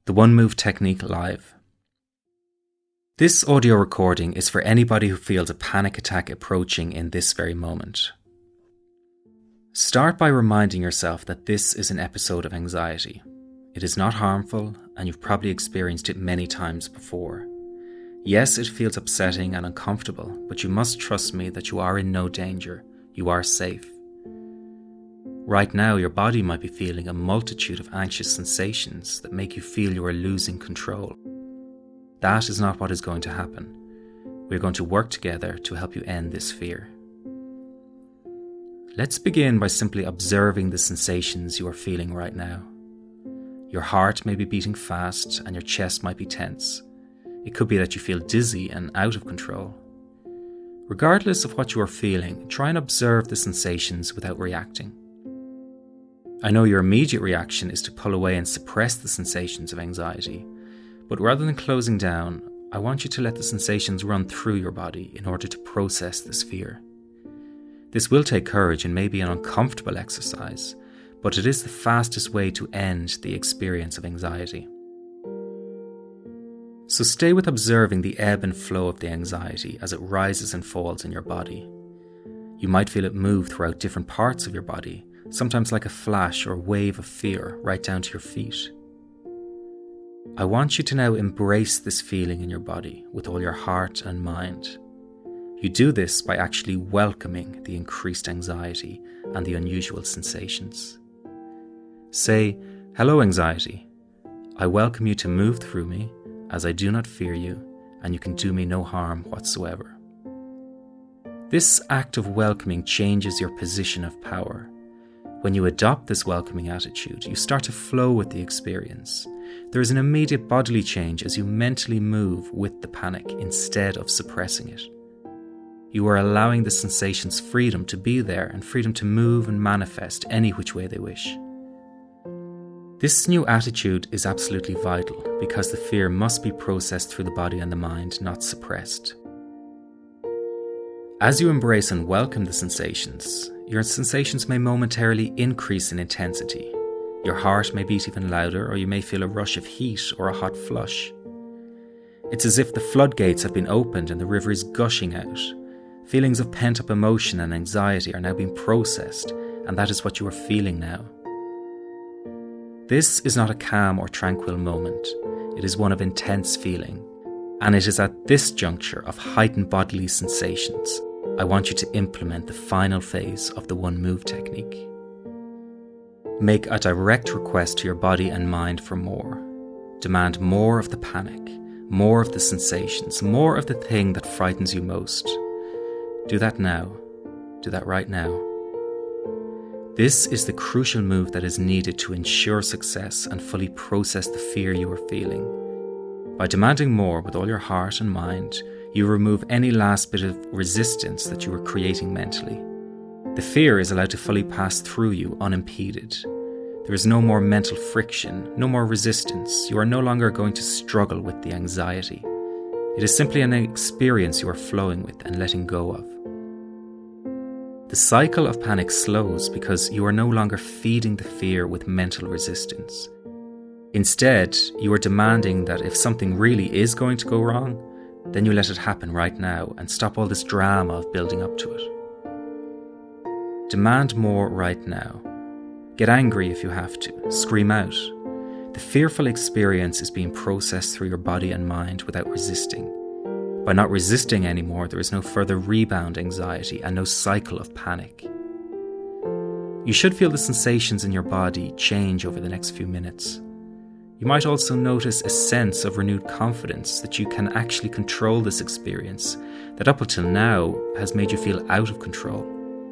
The One Move Technique Live. This audio recording is for anybody who feels a panic attack approaching in this very moment. Start by reminding yourself that this is an episode of anxiety. It is not harmful, and you've probably experienced it many times before. Yes, it feels upsetting and uncomfortable, but you must trust me that you are in no danger. You are safe. Right now, your body might be feeling a multitude of anxious sensations that make you feel you are losing control. That is not what is going to happen. We are going to work together to help you end this fear. Let's begin by simply observing the sensations you are feeling right now. Your heart may be beating fast and your chest might be tense. It could be that you feel dizzy and out of control. Regardless of what you are feeling, try and observe the sensations without reacting. I know your immediate reaction is to pull away and suppress the sensations of anxiety, but rather than closing down, I want you to let the sensations run through your body in order to process this fear. This will take courage and may be an uncomfortable exercise, but it is the fastest way to end the experience of anxiety. So stay with observing the ebb and flow of the anxiety as it rises and falls in your body. You might feel it move throughout different parts of your body, sometimes like a flash or wave of fear right down to your feet. I want you to now embrace this feeling in your body with all your heart and mind. You do this by actually welcoming the increased anxiety and the unusual sensations. Say, "Hello, anxiety. I welcome you to move through me, as I do not fear you, and you can do me no harm whatsoever." This act of welcoming changes your position of power. When you adopt this welcoming attitude, you start to flow with the experience. There is an immediate bodily change as you mentally move with the panic instead of suppressing it. You are allowing the sensations freedom to be there and freedom to move and manifest any which way they wish. This new attitude is absolutely vital because the fear must be processed through the body and the mind, not suppressed. As you embrace and welcome the sensations, your sensations may momentarily increase in intensity. Your heart may beat even louder, or you may feel a rush of heat or a hot flush. It's as if the floodgates have been opened and the river is gushing out. Feelings of pent-up emotion and anxiety are now being processed, and that is what you are feeling now. This is not a calm or tranquil moment. It is one of intense feeling, and it is at this juncture of heightened bodily sensations I want you to implement the final phase of the One Move technique. Make a direct request to your body and mind for more. Demand more of the panic, more of the sensations, more of the thing that frightens you most. Do that now. Do that right now. This is the crucial move that is needed to ensure success and fully process the fear you are feeling. By demanding more with all your heart and mind, you remove any last bit of resistance that you are creating mentally. The fear is allowed to fully pass through you unimpeded. There is no more mental friction, no more resistance. You are no longer going to struggle with the anxiety. It is simply an experience you are flowing with and letting go of. The cycle of panic slows because you are no longer feeding the fear with mental resistance. Instead, you are demanding that if something really is going to go wrong, then you let it happen right now and stop all this drama of building up to it. Demand more right now. Get angry if you have to. Scream out. The fearful experience is being processed through your body and mind without resisting. By not resisting anymore, there is no further rebound anxiety and no cycle of panic. You should feel the sensations in your body change over the next few minutes. You might also notice a sense of renewed confidence that you can actually control this experience that up until now has made you feel out of control.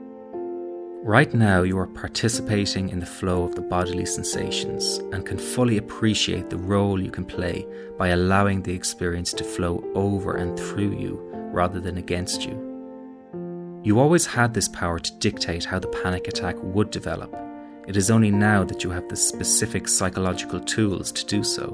Right now you are participating in the flow of the bodily sensations and can fully appreciate the role you can play by allowing the experience to flow over and through you rather than against you. You always had this power to dictate how the panic attack would develop. It is only now that you have the specific psychological tools to do so.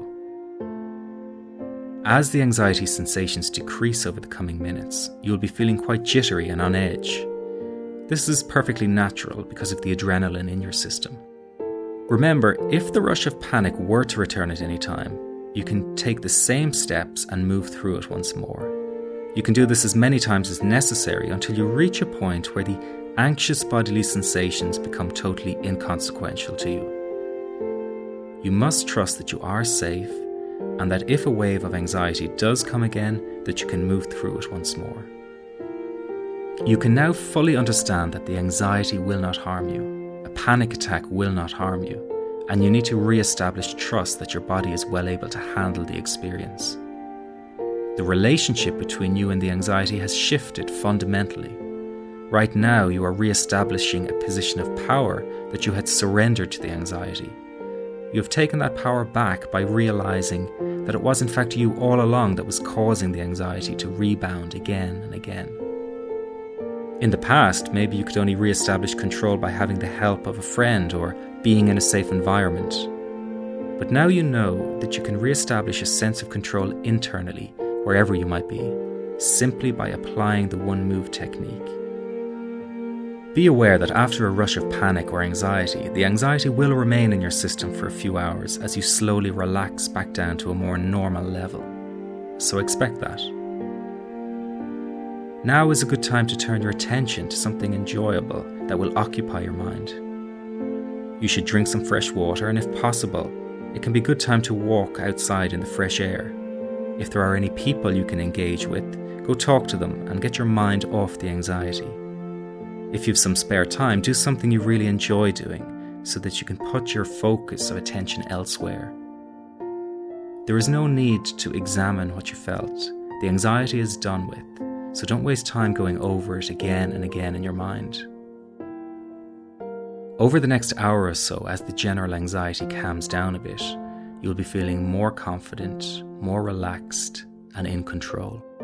As the anxiety sensations decrease over the coming minutes, you will be feeling quite jittery and on edge. This is perfectly natural because of the adrenaline in your system. Remember, if the rush of panic were to return at any time, you can take the same steps and move through it once more. You can do this as many times as necessary until you reach a point where the anxious bodily sensations become totally inconsequential to you. You must trust that you are safe, and that if a wave of anxiety does come again, that you can move through it once more. You can now fully understand that the anxiety will not harm you, a panic attack will not harm you, and you need to re-establish trust that your body is well able to handle the experience. The relationship between you and the anxiety has shifted fundamentally. Right now, you are re-establishing a position of power that you had surrendered to the anxiety. You have taken that power back by realizing that it was in fact you all along that was causing the anxiety to rebound again and again. In the past, maybe you could only re-establish control by having the help of a friend or being in a safe environment. But now you know that you can re-establish a sense of control internally, wherever you might be, simply by applying the one move technique. Be aware that after a rush of panic or anxiety, the anxiety will remain in your system for a few hours as you slowly relax back down to a more normal level. So expect that. Now is a good time to turn your attention to something enjoyable that will occupy your mind. You should drink some fresh water, and if possible, it can be a good time to walk outside in the fresh air. If there are any people you can engage with, go talk to them and get your mind off the anxiety. If you've some spare time, do something you really enjoy doing so that you can put your focus of attention elsewhere. There is no need to examine what you felt. The anxiety is done with, so don't waste time going over it again and again in your mind. Over the next hour or so, as the general anxiety calms down a bit, you'll be feeling more confident, more relaxed, and in control.